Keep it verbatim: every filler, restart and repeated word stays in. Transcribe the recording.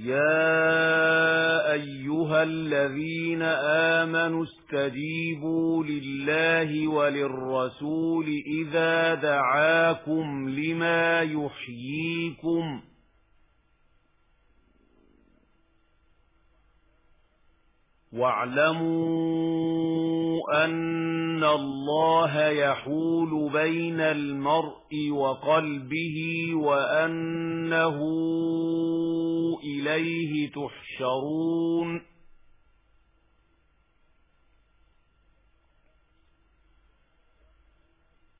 يَا أَيُّهَا الَّذِينَ آمَنُوا اسْتَجِيبُوا لِلَّهِ وَلِلرَّسُولِ إِذَا دَعَاكُمْ لِمَا يُحْيِيكُمْ وَاعْلَمُوا أَنَّ اللَّهَ يَحُولُ بَيْنَ الْمَرْءِ وَقَلْبِهِ وَأَنَّهُ إِلَيْهِ تُحْشَرُونَ